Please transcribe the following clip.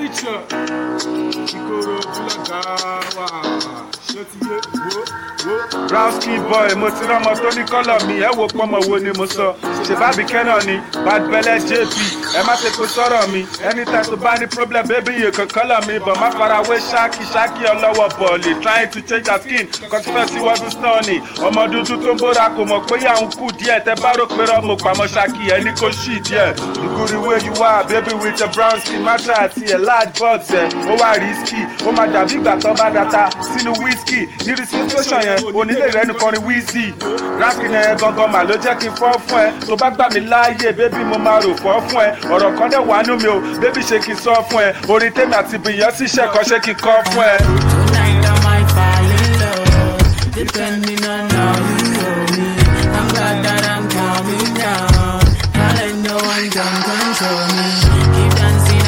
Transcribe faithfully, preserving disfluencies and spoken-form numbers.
feature ìkorò ojúlọ̀gá wà ṣé ti yé wo wo. brown skin boy mo ti rán ọmọ tó ní kọ́lọ̀ mi ẹ wo pọ́nmọ wo ni mo sọ ṣèbábí kẹ́nà ni bad belle jp ẹ má ṣe kó sọ̀rọ̀ mi anytime tó bá ní problem baby yìí kan kọ́lọ̀ mi bọ̀ má farawé ṣáàkì ṣáàkì ọlọ́wọ́ bọ̀ọ̀lì trying to change her skin kọ́sífẹ́sì wọ́dún stọ́ọ̀nì ọmọ dúdú tó ń bóra kò mọ̀ pé yà ń kú díẹ̀ tẹ́ bá rò pé rọ́ọ̀mù pamọ́ ṣáàkì ẹ ní kó ṣì díẹ̀ ìgúri where you are baby with your brown skin matra àti ẹ̀ large box ẹ̀ ó wà risky ó máa dàbí ìgbà tó bá data sínú whisky ní situation yẹn onílé rẹ̀ nìkan ni wheezy raskin ẹ̀ gangan mà ló jẹ́ kí n fọ́ fún ẹ tó bá gbà mí láàyè baby mo máa rò fọ́ fún ẹ ọ̀rọ̀ kan dẹ̀ wà nú mi o baby ṣe kí n sọ fún ẹ orin tèmi àti bìyàn sì ṣẹ̀kọ́ ṣe kí n kọ́ fún ẹ. Tonight I might fall in love, depending on how